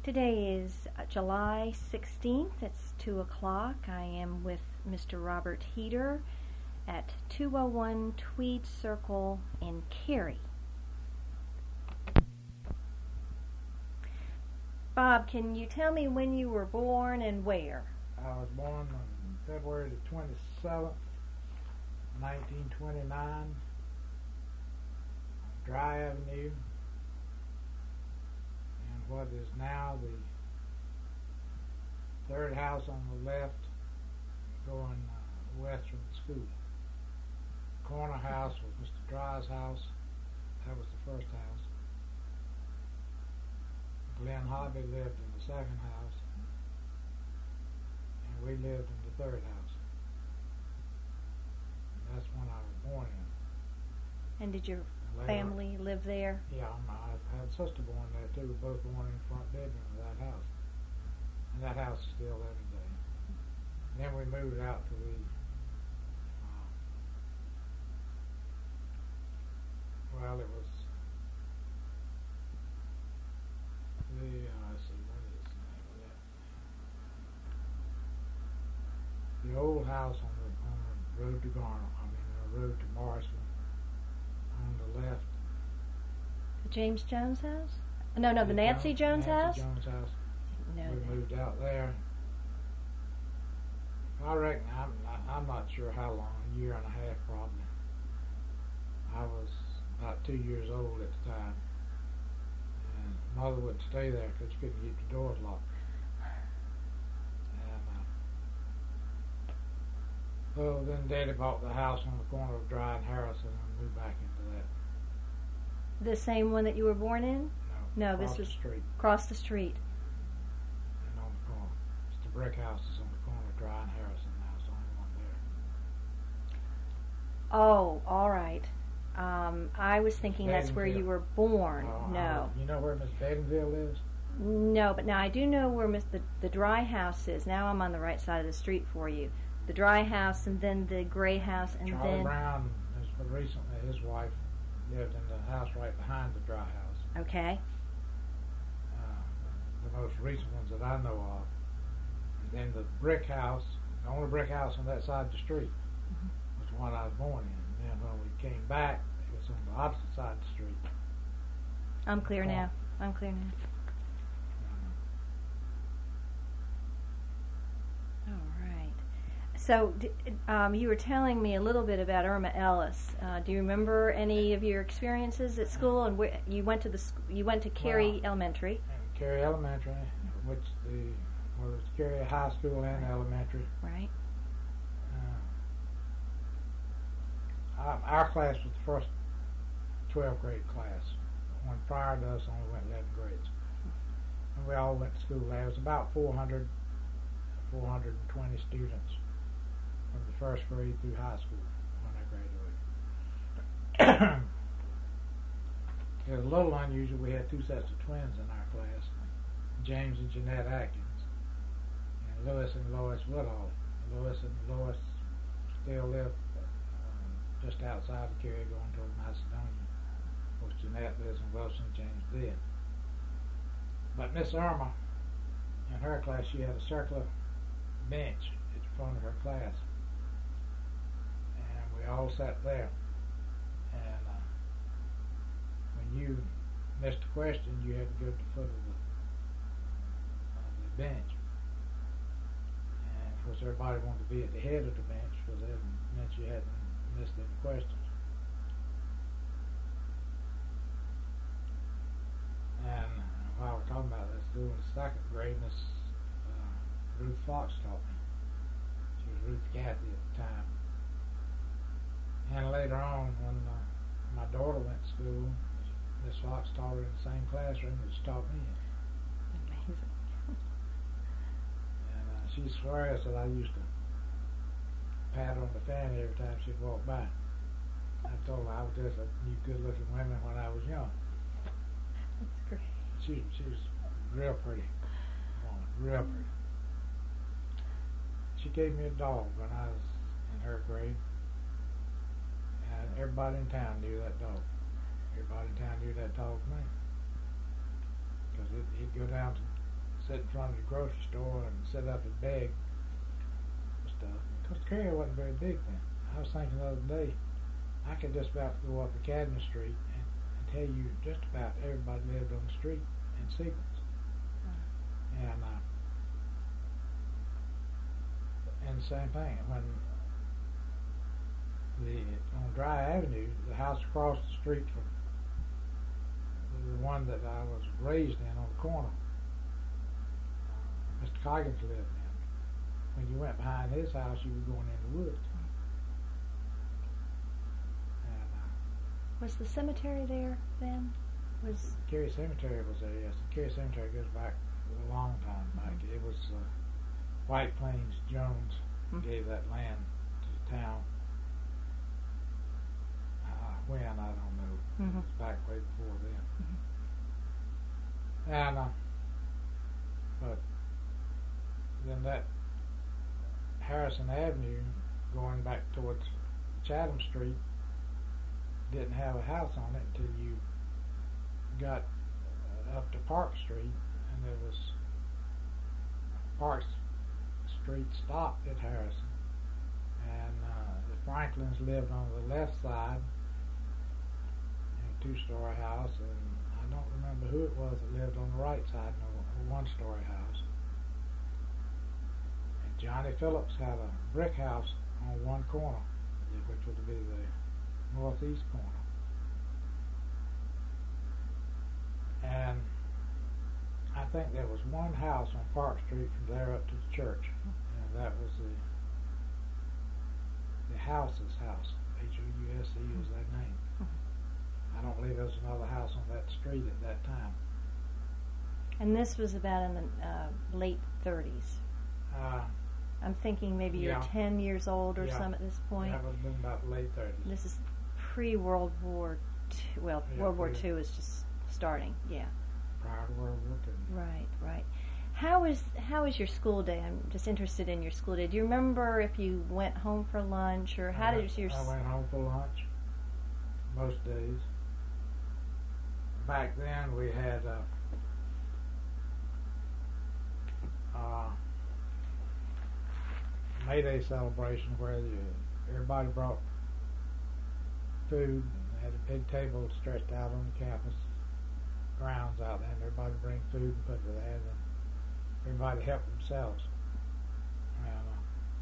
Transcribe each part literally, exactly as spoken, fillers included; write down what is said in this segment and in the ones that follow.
Today is uh, July sixteenth. It's two o'clock. I am with Mister Robert Heater at two oh one Tweed Circle in Cary. Bob, can you tell me when you were born and where? I was born on February the twenty-seventh, nineteen twenty-nine, on Dry Avenue, and what is now the third house on the left, going uh, west from the school. Corner house was Mister Dry's house. That was the first house. Glenn Hobby lived in the second house, and we lived in the third house. And that's when I was born in. And did your Later, family live there? Yeah, my, I had a sister born there too. We both born in the front bedroom of that house. And that house is still there today. And then we moved out to the, uh, well, it was the, uh, let's see, what is the name of that? The old house on the, on the road to Garner, I mean, the road to Morrisville, on the left. The James Jones house? No, no, the Nancy Jones, Nancy house? Jones house. No, We no. moved out there. I reckon, I'm, I'm not sure how long, a year and a half probably. I was about two years old at the time. And Mother wouldn't stay there because she couldn't keep the doors locked. And, uh, well, then Daddy bought the house on the corner of Dry and Harrison and moved back into that. The same one that you were born in? No, No, this across was the street. across the street. And on the corner. It's the brick houses on the corner of Dry and Harrison now. It's the only one there. Oh, all right. Um, I was thinking that's where you Badenville. were born. Oh, No. I- you know where Miss Badenville lives? No, but now I do know where Miss the, the dry house is. Now I'm on the right side of the street for you. The dry house and then the gray house and Charlie then... Brown, is, but recently his wife lived in the house right behind the dry house. Okay. Uh, the most recent ones that I know of. And then the brick house, the only brick house on that side of the street, Mm-hmm. was the one I was born in. And then when we came back, it was on the opposite side of the street. I'm clear now. I'm clear now. All right. So d- um, you were telling me a little bit about Irma Ellis. Uh, do you remember any of your experiences at school? And where you went to the sc- you went to Cary Well, Elementary, And Cary Elementary, which the well, it was Cary High School and Elementary. right? Uh, our, our class was the first twelfth grade class. One prior to us only went eleven grades. And we all went to school there. It was about four hundred, four hundred twenty students from the first grade through high school when I graduated. It was a little unusual. We had two sets of twins in our class, James and Jeanette Atkins, and Lois and Lois Woodall. Lois and Lois still live uh, just outside of Cary, going toward Macedonia. Of course, Jeanette lives in Wilson. James did. But Miss Irma, in her class, she had a circular bench at the front of her class, and we all sat there. And uh, when you missed a question, you had to go to the foot of the, of the bench. And of course, everybody wanted to be at the head of the bench because that meant you hadn't missed any questions. And while we're talking about that school in the second grade, Miss uh, Ruth Fox taught me. She was Ruth Cathy at the time. And later on, when uh, my daughter went to school, Miss Fox taught her in the same classroom that she taught me in. Amazing. And uh, she swears that I used to pat her on the fanny every time she'd walk by. I told her I was just a knew good-looking women when I was young. That's great. She she was real pretty woman, real pretty. She gave me a dog when I was in her grade, and everybody in town knew that dog. Everybody in town knew that dog's name because it, he'd go down to sit in front of the grocery store and sit up and beg for stuff. Because Cary wasn't very big then. I was thinking the other day, I could just about go up Academy Street and, and tell you just about everybody lived on the street in sequence. Mm-hmm. And uh, and the same thing when the on Dry Avenue, the house across the street from the one that I was raised in on the corner, Mister Coggins lived in. When you went behind his house, you were going in the woods. And, uh, was the cemetery there then? Was Cary Cemetery was there? Yes, the Cary Cemetery goes back a long time back. Mm-hmm. It was uh, White Plains Jones mm-hmm. gave that land to the town. Uh, when I don't know. Mm-hmm. It was back way before then. Mm-hmm. And uh, but then that Harrison Avenue going back towards Chatham Street didn't have a house on it until you got uh, up to Park Street, and there was Park Street stopped at Harrison, and uh, the Franklins lived on the left side in a two-story house, and I don't remember who it was that lived on the right side in a one-story house. And Johnny Phillips had a brick house on one corner, which would be the northeast corner. And I think there was one house on Park Street from there up to the church, and that was the the House's house. H O U S E was that name. I don't believe there was another house on that street at that time. And this was about in the uh, late thirties. Uh, I'm thinking maybe yeah. you're ten years old or yeah. some at this point. That would have been about the late thirties. This is pre-World War Two. Well, yeah, World War Two is just starting. Yeah. Prior to World War Two. Right, right. How is how is your school day? I'm just interested in your school day. Do you remember if you went home for lunch, or how I, did your? I went home for lunch most days. Back then we had uh, uh, May Day celebration where you, everybody brought food. They had a big table stretched out on the campus grounds out there, and everybody bring food and put it there, and everybody helped themselves. And, uh,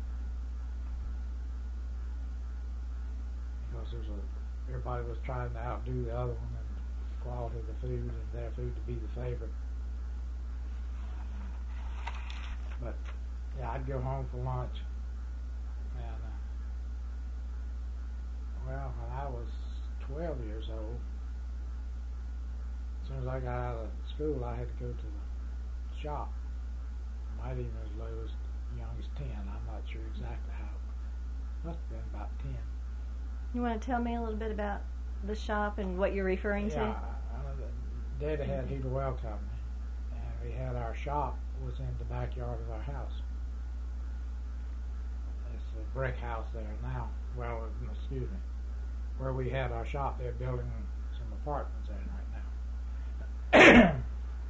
because there was a, everybody was trying to outdo the other one, and the quality of the food and their food to be the favorite. But yeah, I'd go home for lunch, and uh, well, when I was twelve years old, as soon as I got out of school, I had to go to the shop. Might even as low as young as ten. I'm not sure exactly how. Must have been about ten. You want to tell me a little bit about the shop and what you're referring yeah, to? Yeah, Daddy had Heater Well Company, and we had our shop was in the backyard of our house. It's a brick house there now. Well, excuse me, where we had our shop, they're building some apartments there right now.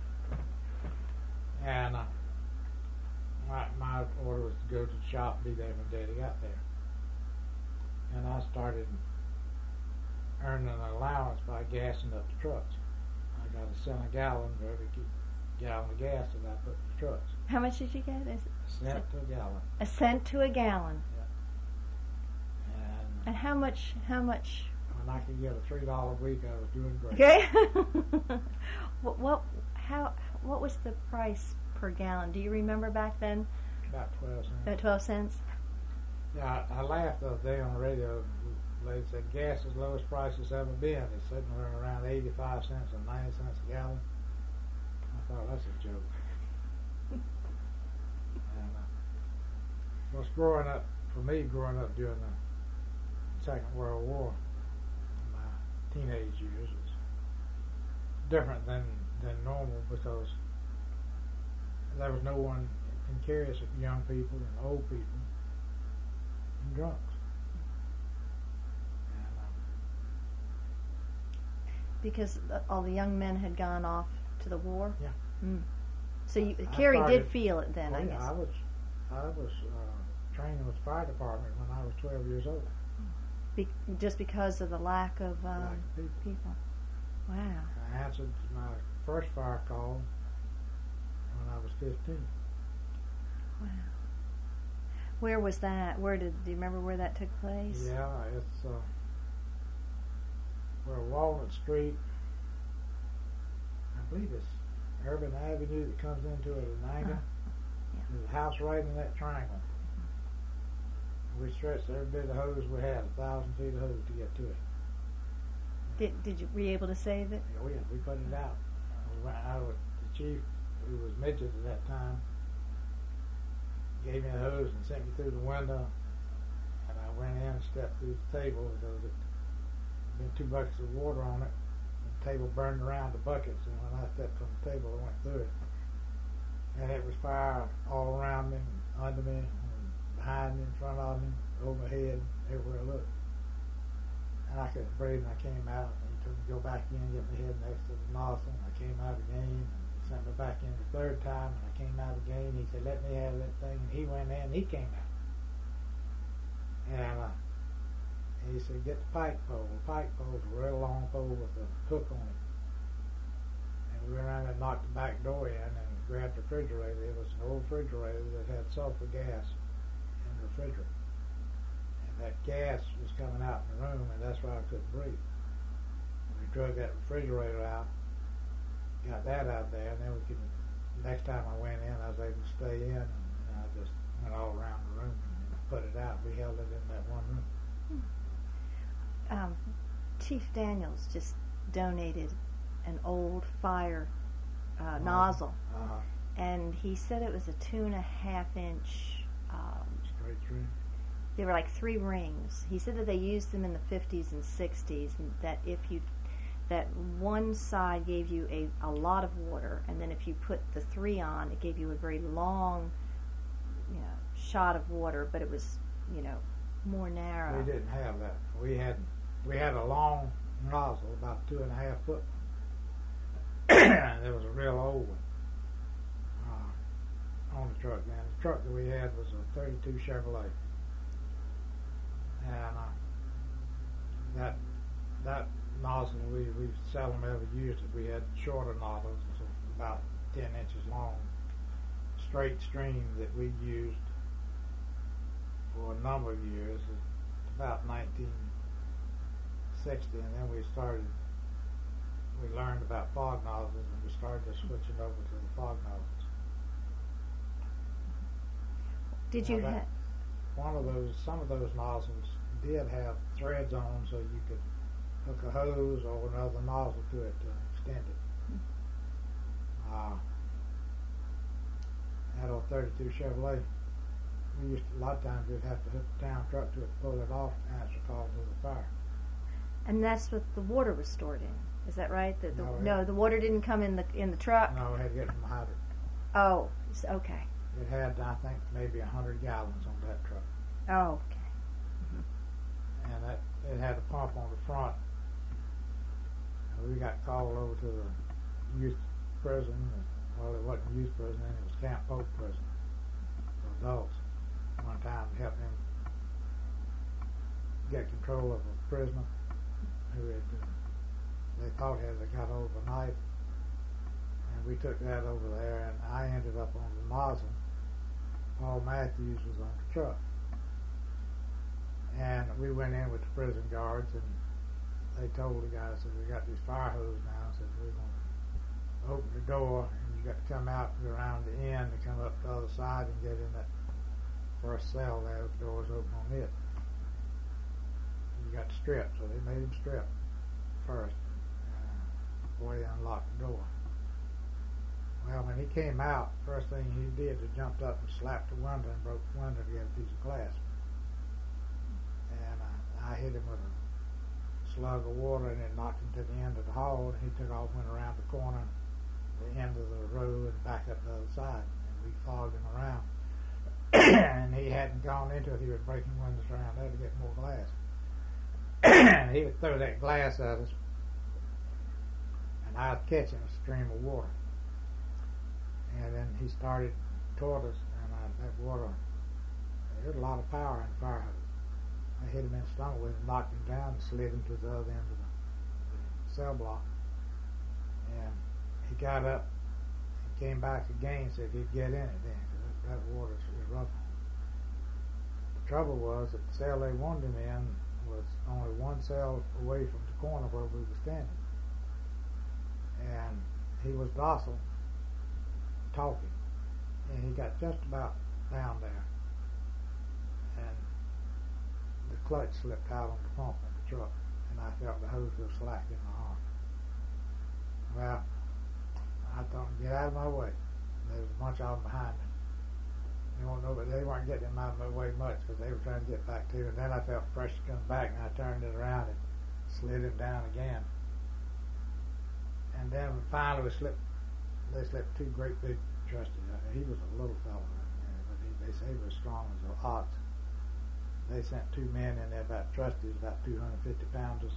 And uh, my, my order was to go to the shop and be there when Daddy got there. And I started earning an allowance by gassing up the trucks. I got a cent a gallon for every gallon of gas that I put in the trucks. How much did you get? Is a cent to a gallon. A cent to a gallon. Yeah. And, and how much? How much? When I could get a three dollar a week, I was doing great. Okay. what? What? How? What was the price per gallon? Do you remember back then? About twelve cents. About twelve cents. Yeah, I, I laughed the other day on the radio. The lady said gas is the lowest price it's ever been. It's sitting around eighty-five cents and ninety cents a gallon. I thought that's a joke. And uh, well, growing up, for me, growing up during the Second World War, in my teenage years, was different than than normal because there was no one in Cary except young people and old people and drunks. And, um, because all the young men had gone off to the war? Yeah. Mm. So you, I Carrie started- did feel it then, Oh, I yeah, guess. I was, I was uh, training with the fire department when I was twelve years old. Be, just because of the lack of um, Lack of people. people. Wow. I answered my first fire call when I was fifteen. Wow. Where was that? Where did, do you remember where that took place? Yeah, it's uh, where Walnut Street, I believe it's Urban Avenue that comes into it at an angle. Uh, yeah. There's a house right in that triangle. We stretched every bit of hose we had, a thousand feet of hose to get to it. Did, did you, were you able to save it? Oh yeah, we put it out. We went out with the chief, who was midget at that time, gave me a hose and sent me through the window, and I went in and stepped through the table. There was been two buckets of water on it. The table burned around the buckets, and when I stepped from the table, I went through it. And it was fire all around me, and under me, and behind me, in front of me, overhead, everywhere I looked. And I couldn't breathe, and I came out, and he told me to go back in, get my head next to the nozzle, and I came out again, and he sent me back in the third time, and I came out again. He said, let me have that thing, and he went in, and he came out. And, uh, and he said, get the pike pole. The pike pole was a real long pole with a hook on it. And we went around and knocked the back door in and grabbed the refrigerator. It was an old refrigerator that had sulfur gas in the refrigerator. And that gas was coming out in the room, and that's why I couldn't breathe. And we drug that refrigerator out, got that out there, and then we could, next time I went in, I was able to stay in, and, and I just went all around the room and put it out. We held it in that one room. Um, Chief Daniels just donated an old fire uh, nozzle, Uh-huh. and he said it was a two and a half inch. Um, Straight through. they were like three rings. He said that they used them in the fifties and sixties, and that if you that one side gave you a, a lot of water, and then if you put the three on, it gave you a very long, you know, shot of water, but it was, you know, more narrow. We didn't have that. We had we had a long nozzle, about two and a half foot. It was a real old one uh, on the truck. Now the truck that we had was a thirty-two Chevrolet, and uh, that that nozzle we we seldom ever used it. We had shorter nozzles, about ten inches long, straight stream that we used for a number of years, about nineteen sixty, and then we started, we learned about fog nozzles, and we started switching over to the fog nozzles. Did Now you that- have? One of those, some of those nozzles did have threads on them, so you could hook a hose or another nozzle to it to extend it. Uh, that old thirty-two Chevrolet, we used to, a lot of times we'd have to hook the town truck to it, pull it off, answer calls to the fire. And that's what the water was stored in. Is that right? The, the, No, it- no, the water didn't come in the in the truck. No, we had to get from the hydrant. Oh, s- okay. It had, I think, maybe a hundred gallons on that truck, Oh, okay. and that it had a pump on the front. And we got called over to the youth prison. Well, it wasn't youth prison; it was Camp Pope prison for adults. One time to help him get control of a prisoner who had uh, they thought had got hold of a knife, and we took that over there, and I ended up on the nozzle. Paul Matthews was on the truck, and we went in with the prison guards, and they told the guys that we got these fire hoses now, said we're going to open the door, and you got to come out and go around the end and come up the other side and get in that first cell there. The door's open on it. You got to strip, so they made him strip first uh, before they unlocked the door. Well, when he came out, first thing he did was jumped up and slapped the window and broke the window to get a piece of glass. And uh, I hit him with a slug of water, and it knocked him to the end of the hall, and he took off, went around the corner, the end of the row, and back up the other side. And we followed him around. And he hadn't gone into it. He was breaking windows around there to get more glass. And he would throw that glass at us, and I'd catch him a stream of water. and then he started toward us, and I, that water, there was a lot of power in the fire hose. I hit him in the stomach with it, knocked him down, and slid him to the other end of the, the cell block. And he got up and came back again and said he'd get in it then, because that, that water is rough. The trouble was that the cell they wanted him in was only one cell away from the corner where we were standing. And he was docile, talking, and he got just about down there. And the clutch slipped out on the pump of the truck, and I felt the hose go slack in my arm. Well, I told him, get out of my way. There was a bunch of them behind me. They won't know, but they weren't getting him out of my way much because they were trying to get back to him. And then I felt pressure come back, and I turned it around and slid him down again. And then finally we slipped, they slipped two great big trusties. He was a little fellow, but he, they say he was strong as an ox. They sent two men in there about trusties, about two hundred fifty pounders.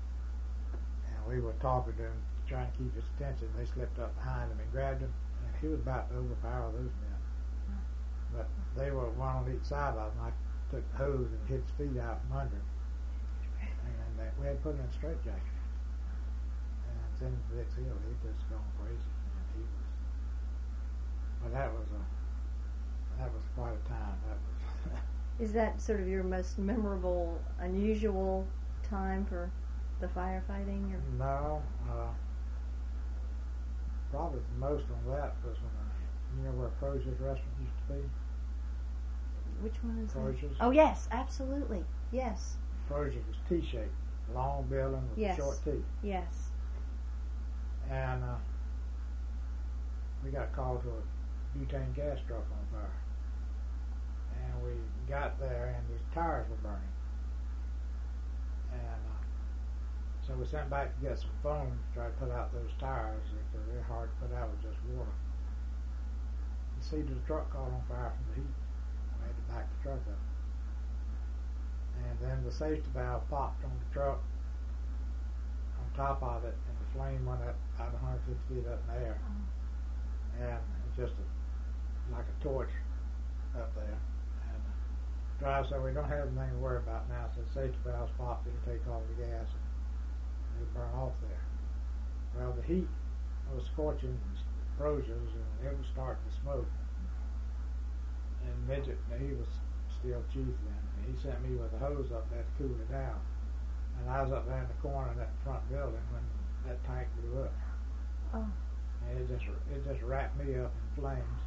And we were talking to him, trying to keep his attention. They slipped up behind him and grabbed him, and he was about to overpower those men. But they were one on each side of him. I took the hose and hit his feet out from under him. And they, we had to put him in a straitjacket. And sent him to Dix Hill. He just gone crazy. And he was, but that was a, that was quite a time. That was. Is that sort of your most memorable, unusual time for the firefighting? Or? No. Uh, probably the most on that was when I, you know where Crozier's restaurant used to be? Which one is Crozier's? that? Oh, yes, absolutely. Yes. Crozier's was T-shaped, long building with yes. a short T. Yes. And uh, we got called to a butane gas truck on fire. And we got there, and the tires were burning. And uh, so we sent back to get some foam to try to put out those tires because they're hard to put out with just water. The seat of the truck caught on fire from the heat. We had to back the truck up. And then the safety valve popped on the truck on top of it, and the flame went up about one hundred fifty feet up in the air. Oh. And it was just a, like a torch up there. And the driver said, we don't have anything to worry about now. So the safety valves popped, it'll take all the gas and they burn off there. Well, the heat was scorching Crozier's, and it was starting to smoke. And Midget, he was still chief then, and he sent me with a hose up there to cool it down. And I was up there in the corner of that front building when that tank blew up. Oh. And it just it just wrapped me up in flames.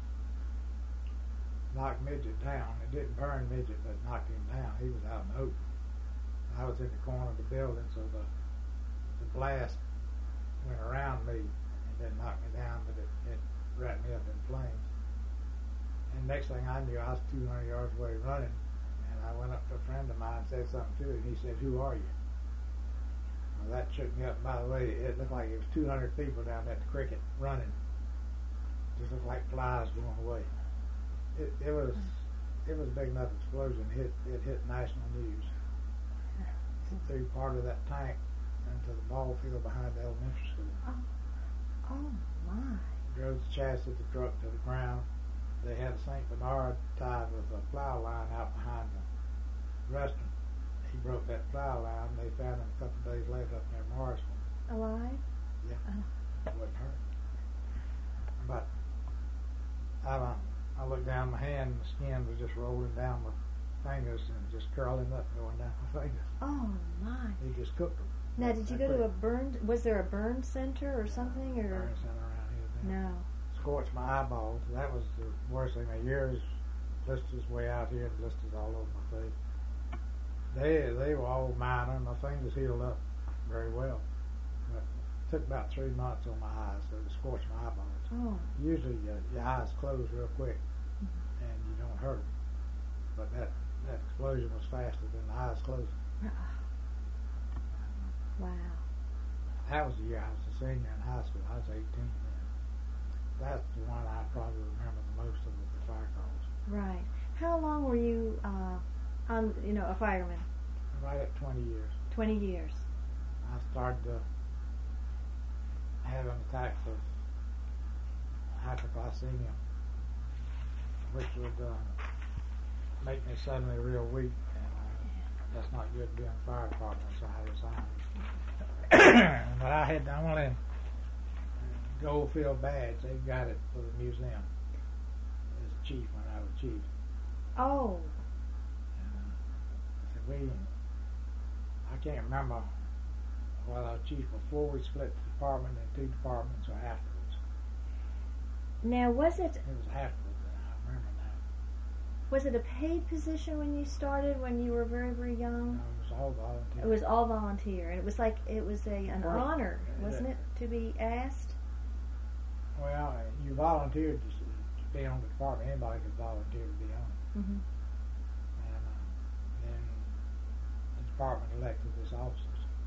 Knocked Midget down. It didn't burn Midget, but it knocked him down. He was out in the open. I was in the corner of the building, so the the blast went around me and didn't knock me down, but it, it wrapped me up in flames. And next thing I knew, I was two hundred yards away running, and I went up to a friend of mine and said something to him. He said, "Who are you?" Well, that shook me up. By the way, it looked like it was two hundred people down at the cricket running. Just looked like flies going away. It, it was it was a big enough explosion. It hit, it hit national news. It threw part of that tank into the ball field behind the elementary school. Oh, oh my. Drove the chassis of the truck to the ground. They had a Saint Bernard tied with a plow line out behind the restaurant. He broke that plow line, and they found him a couple of days later up near Morrisville. Alive? Yeah. Oh. It wasn't hurt. But I, uh, I looked down my hand, and the skin was just rolling down my fingers and just curling up, going down my fingers. Oh my. He just cooked them. Now, did you go to a burn, was there a burn center or something? Or Burn center around here then. no. Scorched my eyeballs. That was the worst thing. My ears, blisters way out here, blisters all over my face. They they were all minor. My fingers healed up very well. But it took about three months on my eyes, so it scorched my eyeballs. Oh. Usually your, your eyes close real quick, Mm-hmm. and you don't hurt. But that, that explosion was faster than the eyes closing. Wow. That was the year I was a senior in high school. I was eighteen then. That's the one I probably remember the most of the fire calls. Right. How long were you uh, on, you know, a fireman? Right at twenty years. Twenty years. I started to have an attacks of hyperglycemia, which would uh, make me suddenly real weak, and uh, that's not good to be in the fire department, so I resigned. But I had the only Goldfield badge. They got it for the museum as chief when I was chief. Oh. And, uh, so we, I can't remember whether I was chief before we split the department into two departments or afterwards. Now, was it It was afterwards, and I remember now. was it a paid position when you started, when you were very, very young? No, it was all volunteer. It was all volunteer, and it was like it was a an Well, honor, wasn't uh, it, to be asked? Well, you volunteered to, to be on the department. Anybody could volunteer to be on it. Mm-hmm. And uh, then the department elected its officers.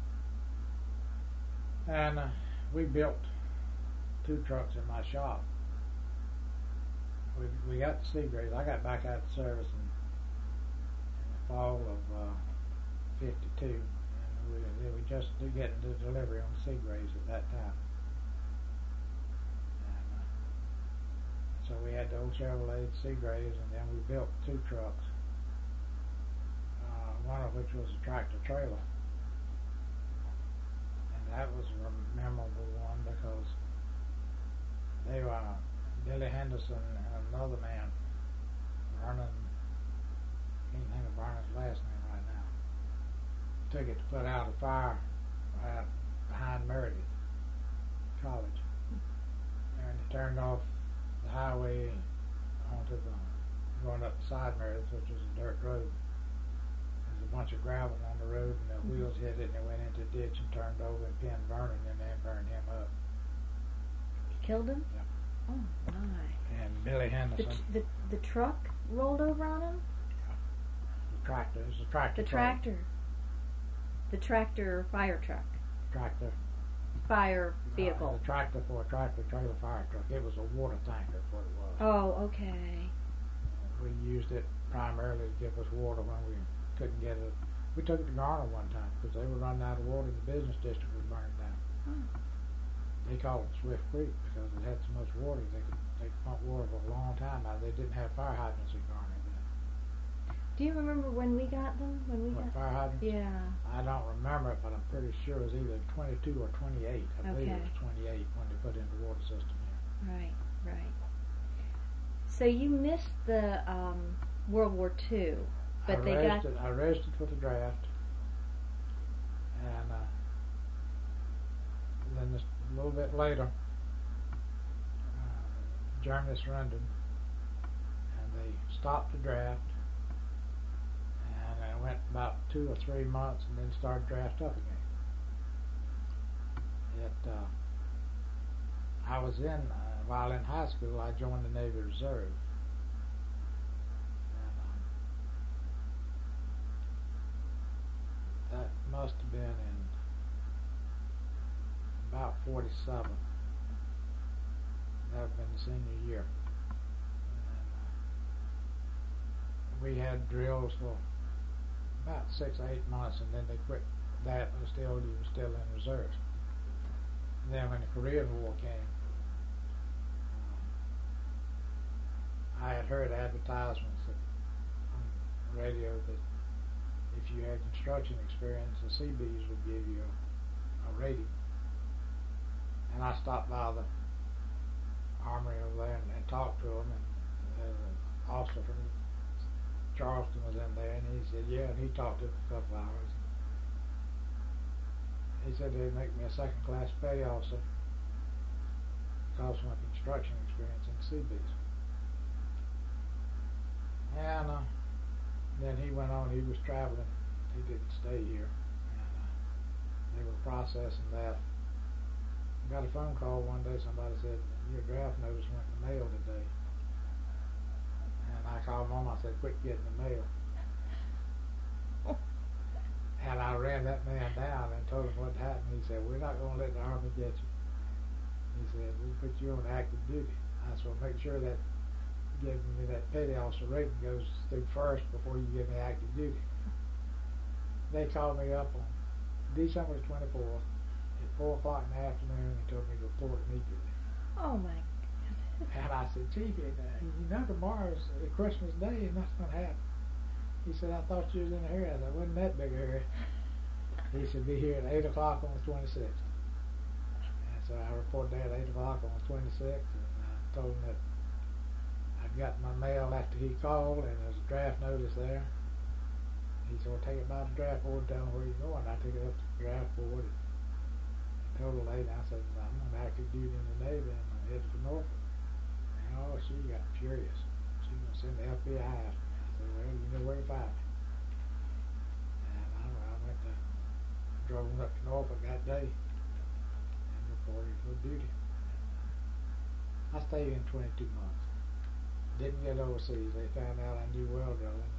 And uh, we built two trucks in my shop. We we got the Seagraves. I got back out of service in, in the fall of uh, fifty-two, and we, we were just getting the delivery on the Seagraves at that time. And uh, so we had the old Chevrolet Seagraves, and then we built two trucks. Uh, one of which was a tractor trailer. That was a memorable one because they were uh, Billy Henderson and another man, Vernon, can't think of Vernon's last name right now, took it to put out a fire right behind Meredith College. And they turned off the highway onto the, going up the side Meredith, which was a dirt road. A bunch of gravel on the road, and the wheels hit it, and it went into a ditch and turned over and pinned Vernon, and then burned him up. You killed him? Yeah. Oh my! And Billy The, Henderson, the the truck rolled over on him. the tractor, it was a tractor. The trailer. tractor. The tractor fire truck. Tractor. Fire Uh, vehicle. the tractor for a tractor trailer fire truck. It was a water tanker, is what it was. Oh, okay. We used it primarily to give us water when we couldn't get it. We took it to Garner one time because they were running out of water, and the business district was burning down. Oh. They called it Swift Creek because it had so much water they could they could pump water for a long time. Now they didn't have fire hydrants in Garner then. Do you remember when we got them? When we What, got? fire hydrants? Yeah. I don't remember it, but I'm pretty sure it was either twenty-two or twenty-eight. I believe Okay. it was twenty-eight when they put in the water system here. Right. Right. So you missed the um, World War Two, but I they got. rested, I rested for the draft, and uh, then just a little bit later, uh, Germany surrendered, and they stopped the draft, and it went about two or three months, and then started draft up again. It, uh, I was in, uh, while in high school, I joined the Navy Reserve. That must have been in about forty-seven. That would have been the senior year. And, uh, we had drills for about six or eight months, and then they quit that, but still, you were still in reserves. And then when the Korean War came, uh, I had heard advertisements that, on the radio that if you had construction experience, the Seabees would give you a, a rating. And I stopped by the armory over there and, and talked to them, and uh, an officer from Charleston was in there, and he said, yeah, and he talked to them for a couple hours. He said they'd make me a second class petty officer because of my construction experience in the Seabees. And uh, then he went on, he was traveling, he didn't stay here, and uh, they were processing that. I got a phone call one day, somebody said, your draft notice went in the mail today. And I called Mom, I said, quit getting the mail. And I ran that man down and told him what happened. He said, we're not going to let the Army get you. He said, we'll put you on active duty. I said, well, make sure that giving me that petty officer rating goes through first before you give me active duty. They called me up on December twenty-fourth at four o'clock in the afternoon and told me to report immediately. Oh my goodness. And I said, Chief, you know tomorrow's Christmas Day and nothing's going to happen. He said, I thought you was in a hurry. I said, I wasn't that big a hurry. He said, be here at eight o'clock on the twenty-sixth. And so I reported there at eight o'clock on the twenty-sixth, and I told him that I'd got my mail after he called, and there's a draft notice there. He said, well, take it by the draft board, tell him where you're going. I took it up to the draft board and told the lady, I said, I'm on active duty in the Navy, and I'm headed for Norfolk. And oh, she got furious. She was going to send the F B I after me. I said, well, you know where to find me. And I, I went to, drove up to Norfolk that day and reported for duty. I stayed in twenty-two months. Didn't get overseas. They found out I knew well drilling.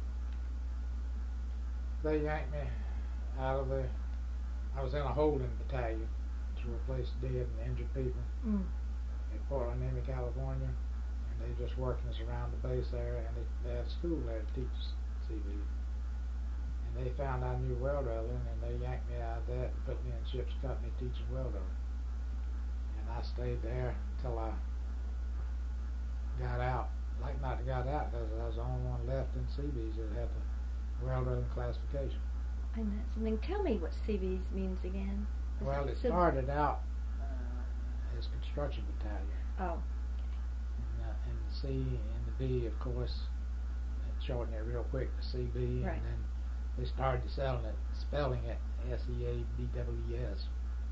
They yanked me out of the, I was in a holding battalion to replace dead and injured people mm. in Portland, Amy, California, and they just working us around the base there, and they, they had a school there to teach C V. And they found I knew well drilling, and they yanked me out of that and put me in ship's company teaching well drilling. And I stayed there until I got out. Like not got out because I was the only one left in C Bs that had the well drilling classification. And that's something. Tell me what C Bs means again. Is well, it started out uh, as construction battalion. Oh. And, uh, and the C and the B, of course, shortened it real quick to C B, right. And then they started selling it, spelling it S E A B W E S.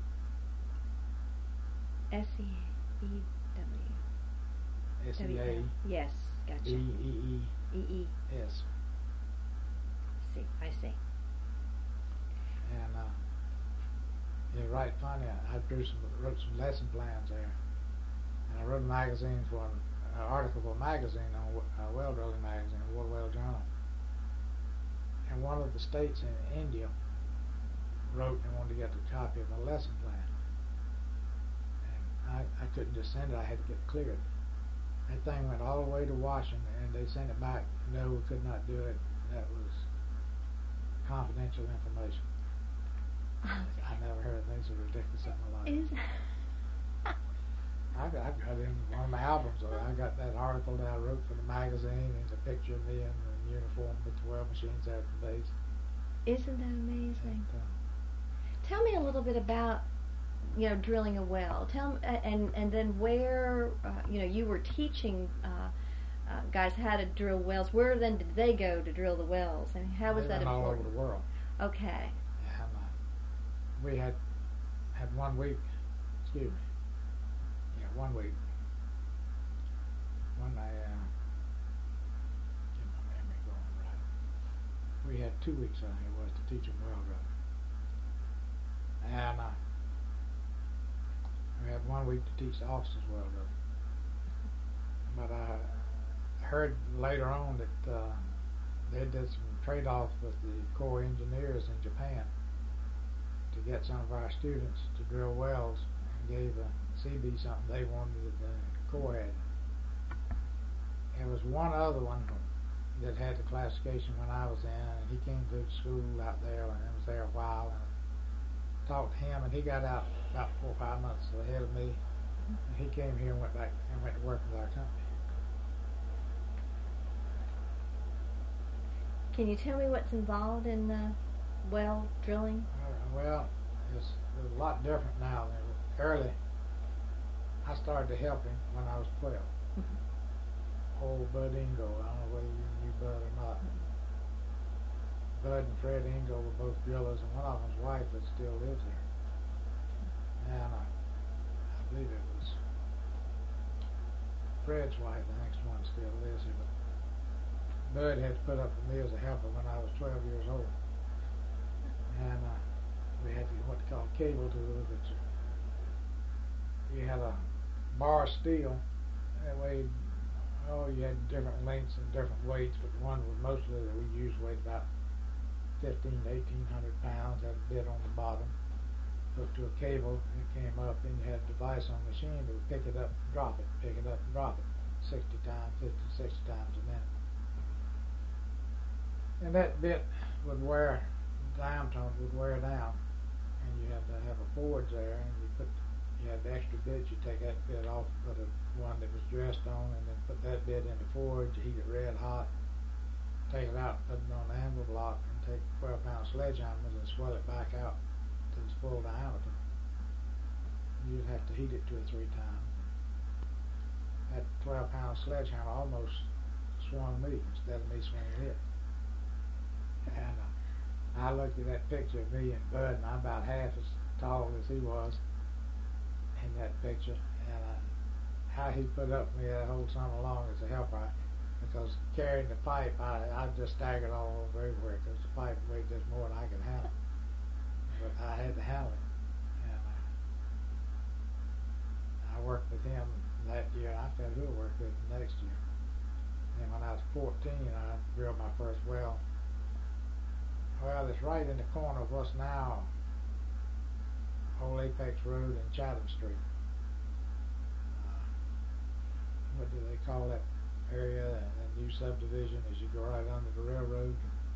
S E A B W. S E A. Yes, gotcha. E E E. E E. S. See, I see. And uh, yeah, right funny. I, I drew some, wrote some lesson plans there, and I wrote a magazine for an, an article for a magazine on a well drilling magazine, World Well Journal. And one of the states in India wrote and wanted to get a copy of my lesson plan, and I, I couldn't just send it. I had to get it cleared. That thing went all the way to Washington, and they sent it back. No, we could not do it. That was confidential information. I never heard anything so ridiculous in my life. Is I got, I got in one of my albums. I got that article that I wrote for the magazine, and the picture of me in the uniform with the well machines there at the base. Isn't that amazing? And, uh, Tell me a little bit about, you know, drilling a well. Tell me, and and then where, uh, you know, you were teaching uh, uh, guys how to drill wells. Where then did they go to drill the wells, and how was they that went important? all over the world. Okay. And uh, we had had one week. Excuse me. Yeah, one week. One I uh, get my memory going right. We had two weeks I think it was to teach them well drilling. And uh, we had one week to teach the officers well drilling. But I heard later on that uh, they did some trade-off with the Corps engineers in Japan to get some of our students to drill wells, and gave the C B something they wanted that the Corps had. There was one other one that had the classification when I was in, and he came through the school out there and was there a while, and I talked to him, and he got out about four or five months ahead of me, and he came here and went back and went to work with our company. Can you tell me what's involved in uh, well drilling? Uh, well, it's, it's a lot different now than it was. Early, I started to help him when I was twelve. Mm-hmm. Old Bud Ingo, I don't know whether you knew Bud or not. Bud and Fred Ingo were both drillers, and one of them's wife that still lives here. And uh, I believe it was Fred's wife, the next one still lives here. But Bud had to put up with me as a helper when I was twelve years old. And uh, we had to, what they call cable to the picture. You had a bar of steel that weighed, oh, you had different lengths and different weights, but the one was mostly that we used weighed about fifteen to eighteen hundred pounds, had a bit on the bottom, hooked to a cable, and it came up, and you had a device on the machine that would pick it up and drop it, pick it up and drop it, sixty times, fifty, sixty times a minute. And that bit would wear, the diameter would wear down, and you had to have a forge there, and you put, you had the extra bits, you take that bit off, put a one that was dressed on, and then put that bit in the forge, heat it red hot, take it out, put it on the anvil block, and take twelve pound sledgehammers and swell it back out to its full diameter. You'd have to heat it two or three times. That twelve pound sledgehammer almost swung me instead of me swinging it. And uh, I looked at that picture of me and Bud, and I'm about half as tall as he was in that picture, and uh, how he put up with me that whole summer long as a helper, I, because carrying the pipe, I, I just staggered all over everywhere because the pipe weighed just more than I could handle. But I had to handle it. And uh, I worked with him that year. I fell who worked with him next year. And when I was fourteen, I drilled my first well. Well, it's right in the corner of what's now Old Apex Road and Chatham Street. Uh, what do they call that area? A new subdivision as you go right under the railroad.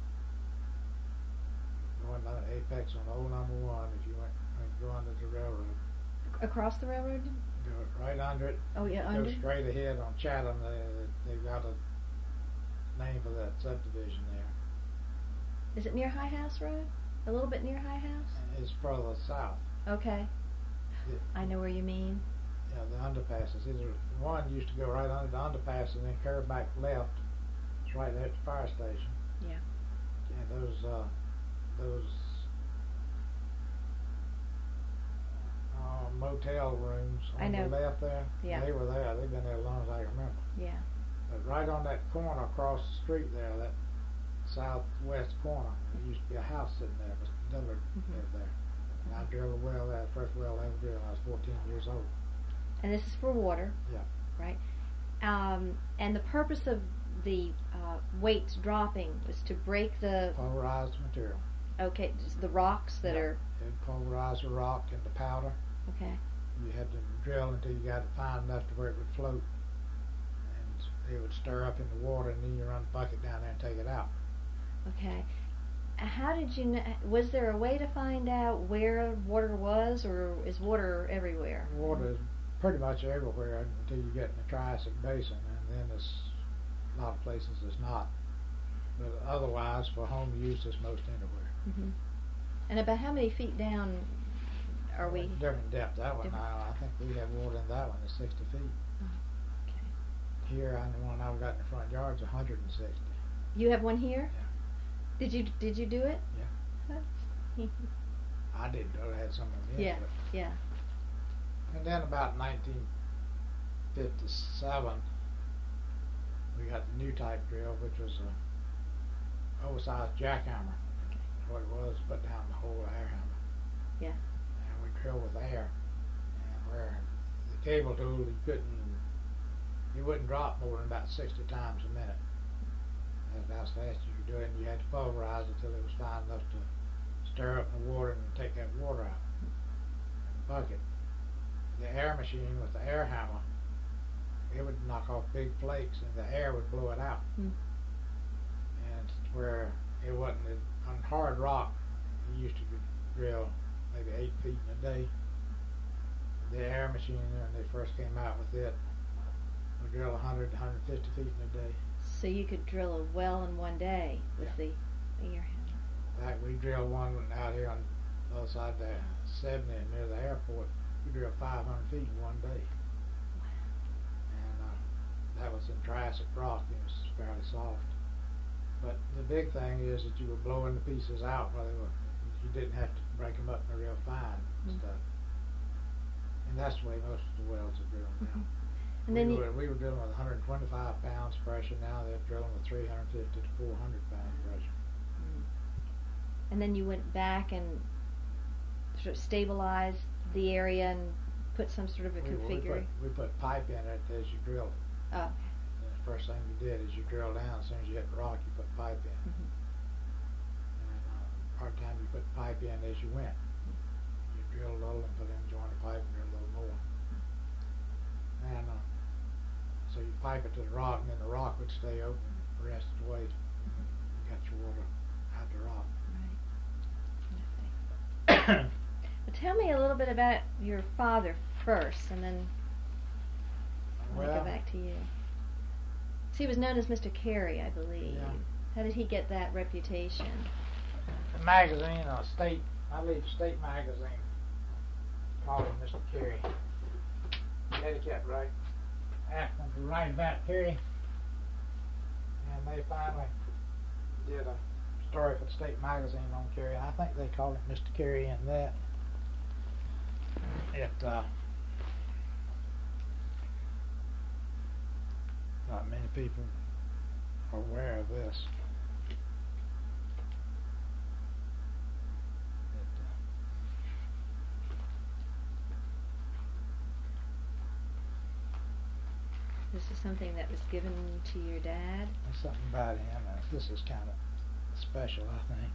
Going down Apex on old number one if you went and go under the railroad. Across the railroad? Go right under it. Oh yeah, go under. Go straight ahead on Chatham. They, they've got a name for that subdivision there. Is it near High House Road? A little bit near High House? It's further south. Okay. It, I know where you mean. Yeah, the underpasses. Either one used to go right under the underpass and then curve back left. It's right there at the fire station. Yeah. And those uh, those uh, motel rooms on I know. the left there. Yeah. They were there. They've been there as long as I can remember. Yeah. But right on that corner across the street there, that southwest corner, there used to be a house sitting there. Mister Dillard Mm-hmm. lived there. And I drilled a well there, the first well I ever drilled. I was fourteen years old. And this is for water. Yeah. Right. Um, and the purpose of the uh, weights dropping was to break the Pulverized material. okay just the rocks that Yeah. are It pulverized the rock into powder. okay. You had to drill until you got it fine enough to where it would float, and it would stir up in the water, and then you run the bucket down there and take it out. Okay. How did you know, was there a way to find out where water was, or is water everywhere? Water is pretty much everywhere until you get in the Triassic Basin, and then it's a lot of places it's not. But otherwise, for home use, it's most anywhere. Mm-hmm. And about how many feet down are we? Different depth. That one, Different. I, I think we have water in that one is sixty feet. Oh, okay. Here, on the one I've got in the front yard is one hundred sixty. You have one here? Yeah. Did you did you do it? Yeah. That's I didn't know they had some of them yeah, yet. But yeah. And then about nineteen fifty-seven, we got the new type drill, which was a oversized jackhammer. Okay. What it was, put down the whole air hammer. Yeah. And we drill with air. And where the cable tool, you couldn't, you wouldn't drop more than about sixty times a minute. That's how fast you could do it, and you had to pulverize it until it was fine enough to stir up the water and take that water out in the bucket. The air machine with the air hammer, it would knock off big flakes, and the air would blow it out. Mm. And where it wasn't on hard rock, you used to drill maybe eight feet in a day. The air machine, when they first came out with it, would drill one hundred to one hundred fifty feet in a day. So you could drill a well in one day with Yeah. the air hammer. In fact, we drilled one out here on the other side of the seventy near the airport. We drilled five hundred feet in one day. And uh, that was in Triassic rock. It was fairly soft. But the big thing is that you were blowing the pieces out while they were, you didn't have to break them up in real fine Mm. stuff. And that's the way most of the wells are drilled now. Mhm. And we, then you, were, we were drilling with one hundred twenty-five pounds pressure. Now they're drilling with three hundred fifty to four hundred pound pressure. and then you went back and sort of stabilized the area and put some sort of a We, we, configuration. put, we put pipe in it as you drill it. Oh. And the first thing you did is you drill down. As soon as you hit the rock, you put pipe in. Mm-hmm. And uh, part time you put pipe in as you went. You drill a little and put in joint of pipe and drill a little more. And uh, so you pipe it to the rock, and then the rock would stay open the rest of the way. You got your water out the rock. Right. Well, tell me a little bit about your father. first, and then I'll Well, go back to you. So he was known as Mister Carey, I believe. Yeah. How did he get that reputation? the magazine, uh, state, I believe State Magazine, called him Mister Carey. Eddie kept right, asking him to write about Carey, and they finally did a story for the State Magazine on Carey. I think they called it Mister Carey in that. It, uh, not many people are aware of this. It, uh, This is something that was given to your dad? There's something about him. Uh, this is kind of special, I think.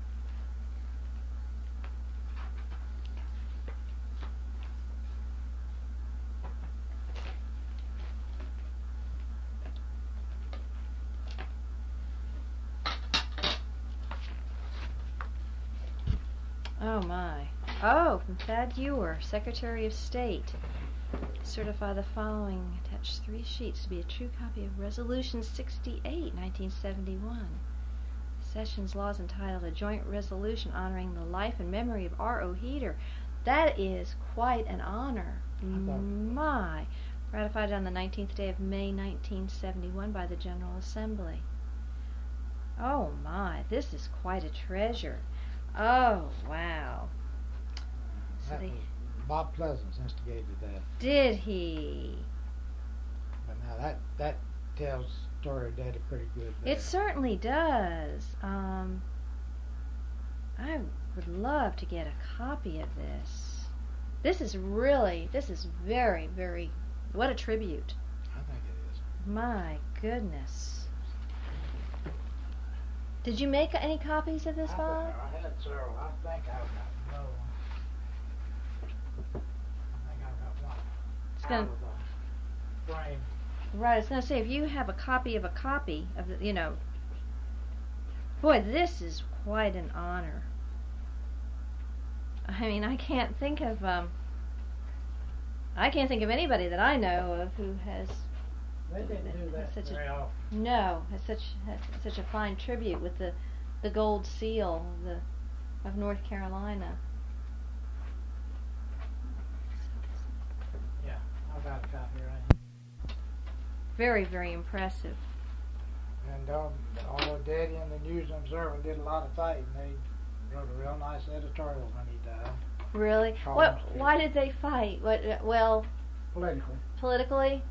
Oh my. Oh, from Thad Ewer, Secretary of State. Certify the following. Attach three sheets to be a true copy of Resolution sixty-eight, nineteen seventy-one. Sessions Laws entitled A Joint Resolution Honoring the Life and Memory of R O. Heater. That is quite an honor. My. Ratified on the nineteenth day of May, nineteen seventy-one by the General Assembly. Oh my, this is quite a treasure. Oh, wow. So That they, was Bob Pleasance instigated that. did he? But now that that tells the story of Daddy pretty good. there. It certainly does. Um, I would love to get a copy of this. This is really, this is very, very, what a tribute. I think it is. My goodness. Did you make any copies of this, I, Bob? think I had several. I think I've got another one. I think I've got one. It's out gonna, of the frame. right, I was going to say, if you have a copy of a copy of the, you know, boy, this is quite an honor. I mean, I can't think of, um, I can't think of anybody that I know of who has, They didn't do that Such a- very often. no, has such has such a fine tribute with the, the gold seal of the of North Carolina. Yeah, I've got a copy right here. Very, very impressive. And um, although Daddy and the News and Observer did a lot of fighting, they wrote a real nice editorial when he died. Really? Columns What? too. Why did they fight? What? uh, Well, Politically. politically.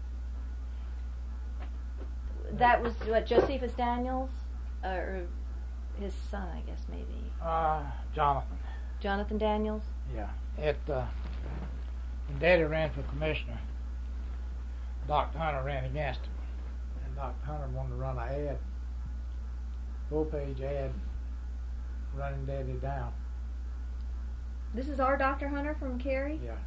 That was what, Josephus Daniels, uh, or his son, I guess maybe. Uh, Jonathan. Jonathan Daniels. Yeah. It, uh, when Daddy ran for commissioner, Doctor Hunter ran against him. And Doctor Hunter wanted to run an ad, full-page ad, running Daddy down. This is our Doctor Hunter from Cary. Yeah.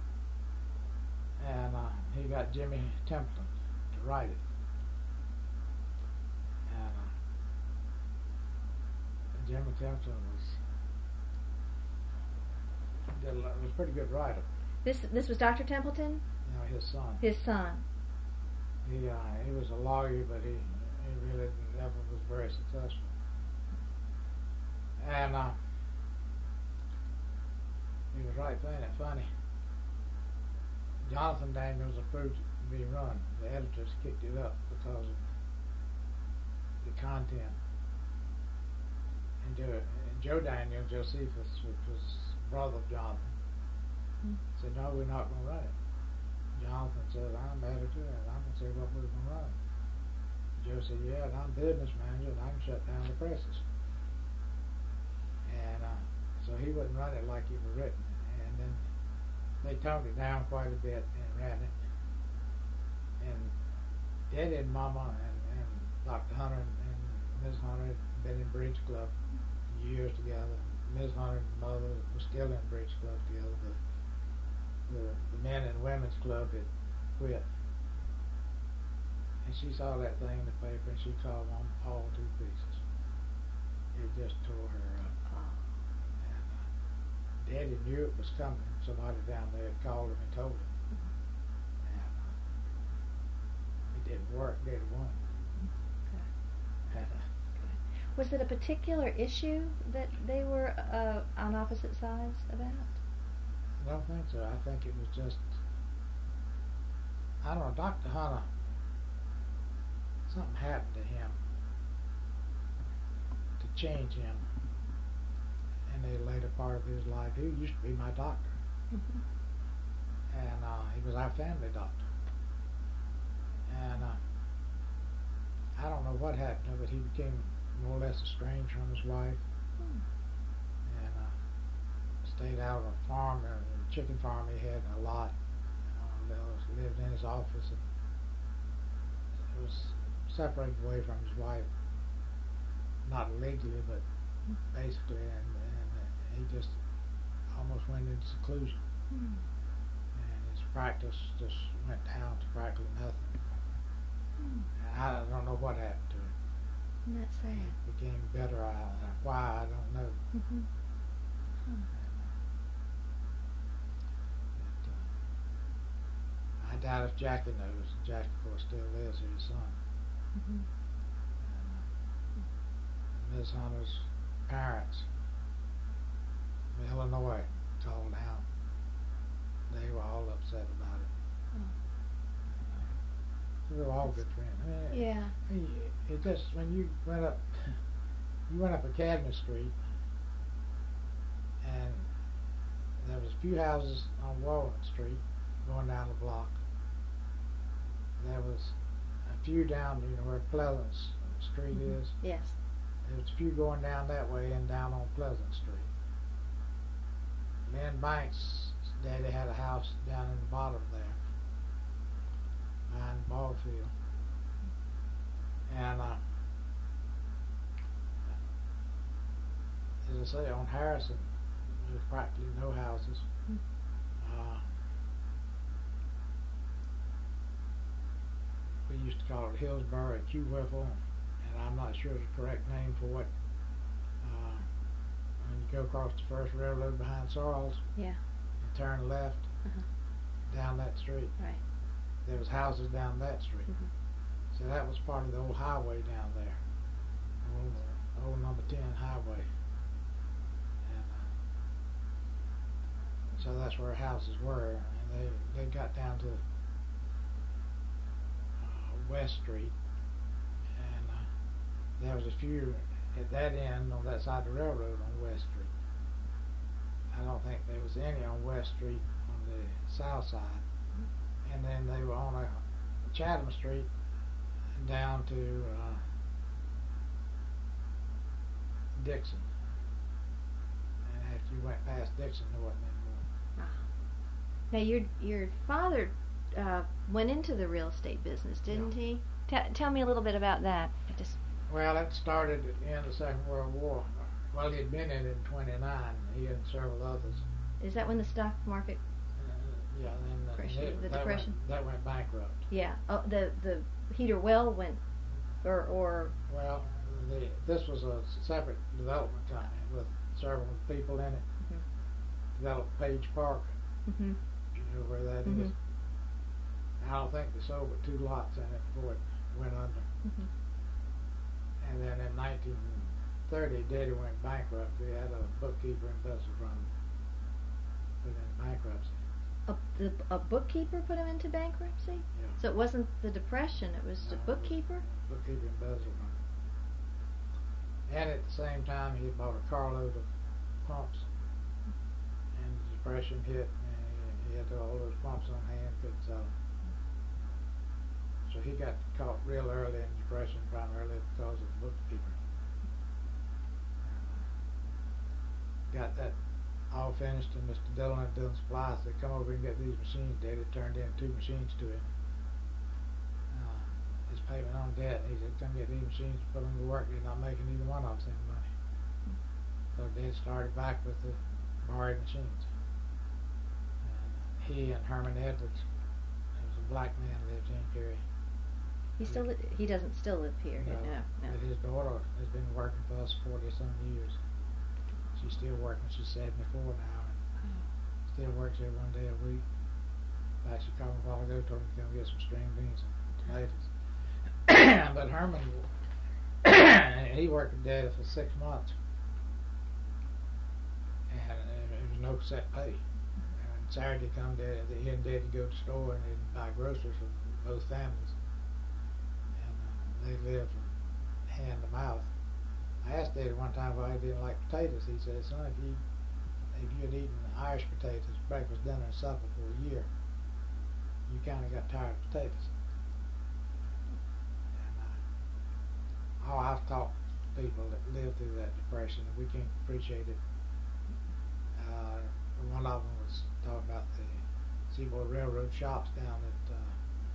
And uh, he got Jimmy Templeton to write it. And uh, Jimmy Templeton was did a, lot- was a pretty good writer. This this was Doctor Templeton, You know, his son. his son. He uh, he was a lawyer, but he he really never was very successful. And uh, he was right playing it funny. Jonathan Daniels approved it to be run. The editors kicked it up because of the content. And Joe, and Joe Daniels, Josephus, which was brother of Jonathan, Hmm. said, "No, we're not going to run it." Jonathan said, "I'm editor, and I'm going to say what we're going to run." Joe said, "Yeah, and I'm business manager, and I can shut down the presses." And uh, so he wouldn't run it like it was written. And then they toned it down quite a bit and ran it. And Daddy and Mama and, and Doctor Hunter and, and Miz Hunter had been in Bridge Club years together. Miz Hunter and Mother were still in Bridge Club together, but the, the men and women's club had quit. And she saw that thing in the paper and she called them all to pieces. It just tore her up. And uh, Daddy knew it was coming. Somebody down there had called him and told him. And uh, it didn't work, did it? Won't. Okay. And, uh, Was it a particular issue that they were uh, on opposite sides about? I don't think so. I think it was just, I don't know, Doctor Hunter, something happened to him to change him in the later part of his life. He used to be my doctor. Mm-hmm. And uh, he was our family doctor. And uh, I don't know what happened, but he became more or less estranged from his wife. Hmm. And uh, stayed out on a farm, a chicken farm he had a lot. Uh, lived in his office and he was separated away from his wife, not legally, but basically, and, and uh, he just almost went into seclusion. Hmm. And his practice just went down to practically nothing. Hmm. And I don't know what happened to him. Isn't that sad? He became better. I, why, I don't know. Mm-hmm. Hmm. But, uh, I doubt if Jackie knows. Jackie, of course, still lives with his son. Mm-hmm. And, uh, Miz Hunter's parents from Illinois called out. They were all upset about it. Oh. And, uh, we were all good friends. I mean, Yeah. I mean, it just, when you went up, you went up Academy Street, and there was a few houses on Walnut Street going down the block. There was a few down, you know, where Pleasant Street Mm-hmm. is. Yes. There was a few going down that way and down on Pleasant Street. Lynn Banks' daddy had a house down in the bottom there, behind the ball field. And uh, as I say, on Harrison, there's practically no houses. Mm. Uh, we used to call it Hillsborough at Q Whiffle, and I'm not sure the correct name for what. Uh, when you go across the first railroad behind Sarles, Yeah. and turn left Uh-huh. down that street. Right. There was houses down that street. Mm-hmm. So that was part of the old highway down there, old, uh, old number ten highway. And uh, so that's where houses were, and they they got down to uh, West Street, and uh, there was a few at that end on that side of the railroad on West Street. I don't think there was any on West Street on the south side, mm-hmm. and then they were on a Chatham Street down to uh, Dixon, and after you went past Dixon, there wasn't any more. Uh-huh. Now your your father uh, went into the real estate business, didn't Yeah. he? T- tell me a little bit about that. I just Well, it started at the end of the Second World War. Well, he had been in it in twenty-nine. He and several others. is that when the stock market? Uh, yeah, then uh, Depression, it- the that depression? Went, that went bankrupt. Yeah. Oh, the the heater well went, or or Well, the, this was a separate development company with several people in it. Mhm. Developed Page Park. mm-hmm. You know where that is. Mhm. I don't think they sold but two lots in it before it went under. Mm-hmm. And then in nineteen thirty, Daddy went bankrupt. He had a bookkeeper and vessel from put in bankruptcy. A, the, a bookkeeper put him into bankruptcy. Yeah. So it wasn't the depression; it was the No, bookkeeper. Bookkeeper and vessel from. And at the same time, he bought a carload of pumps. And the depression hit, and he had all those pumps on hand, couldn't sell them. So he got caught real early in depression, primarily because of the bookkeeper. Got that all finished, and Mister Dillon at Dillon Supplies said, "Come over and get these machines." Daddy turned in two machines to him. Uh, his payment on debt. He said, "Come get these machines, put them to work." They're not making either one of us any money. So Dad started back with the borrowed machines. And he and Herman Edwards, there was a black man lived in Perry. He still li- he doesn't still live here. No, No, no. but his daughter has been working for us forty some years. She's still working. She's seventy-four now, and still works there one day a week. Actually called me a while ago, told me to come get some string beans and tomatoes. But Herman, he worked at Daddy for six months, and there was no set pay. And Saturday come, Daddy, he and Daddy go to the store and they'd buy groceries for both families, and uh, they lived from hand to mouth. I asked Daddy one time why he didn't like potatoes. He said, "Son, if you if you had eaten Irish potatoes breakfast, dinner, and supper for a year, you kind of got tired of potatoes." Oh, I've talked to people that lived through that depression, and we can't appreciate it. Uh, one of them was talking about the Seaboard Railroad shops down at uh,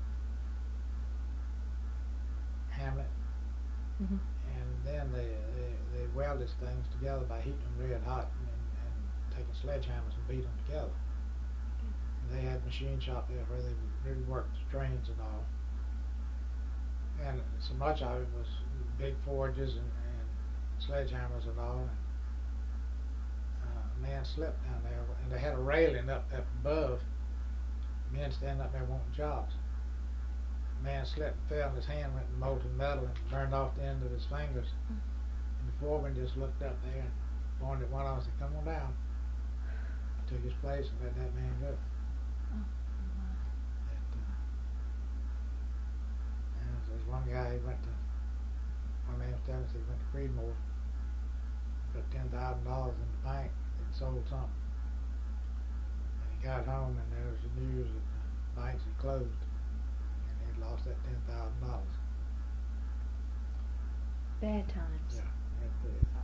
Hamlet, Mm-hmm. and then they, they they welded things together by heating them red hot and, and taking sledgehammers and beat them together. And they had a machine shop there where they really worked the trains and all. And so much of it was big forges and, and sledgehammers and all. And, uh, a man slipped down there, and they had a railing up, up above. Men standing up there wanting jobs. The man slipped and fell, and his hand went in molten metal and burned off the end of his fingers. And the foreman just looked up there and pointed at one of them and said, "Come on down." Took his place and let that man go. There's one guy, he went to, one man was telling us he went to Creedmoor, put ten thousand dollars in the bank and sold something. And he got home and there was the news that the banks had closed and he'd lost that ten thousand dollars. Bad times. Yeah, that's it.